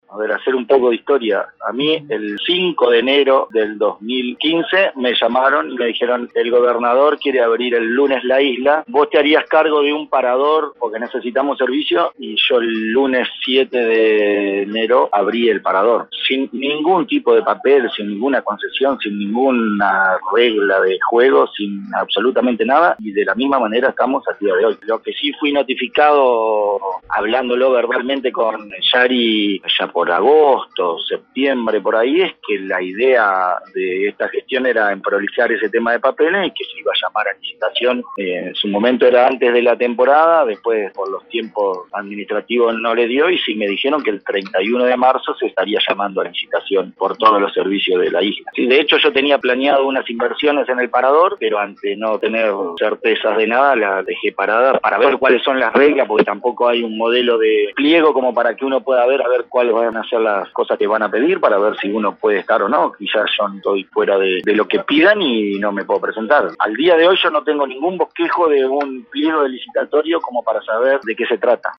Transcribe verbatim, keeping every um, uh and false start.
A ver, hacer un poco de historia. A mí, el cinco de enero del dos mil quince, me llamaron y me dijeron, el gobernador quiere abrir el lunes la isla, vos te harías cargo de un parador porque necesitamos servicio, y yo el lunes siete de enero abrí el parador. Sin ningún tipo de papel, sin ninguna concesión, sin ninguna regla de juego, sin absolutamente nada, y de la misma manera estamos a día de hoy. Lo que sí fui notificado, hablándolo verbalmente con Yari ya por agosto, septiembre, por ahí, es que la idea de esta gestión era emprolijar ese tema de papeles y que se iba a llamar a licitación. Eh, en su momento era antes de la temporada, después por los tiempos administrativos no le dio, y sí me dijeron que el treinta y uno de marzo se estaría llamando a licitación por todos los servicios de la isla. Sí, de hecho yo tenía planeado unas inversiones en el parador, pero ante no tener certezas de nada la dejé parada para ver cuáles son las reglas, porque tampoco hay un modelo de pliego como para que uno pueda ver a ver cuáles van a ser las cosas que van a pedir, para ver si uno puede estar o no. Quizás yo estoy fuera de, de lo que pidan y no me puedo presentar. Al día de hoy yo no tengo ningún bosquejo de un pliego de licitatorio como para saber de qué se trata.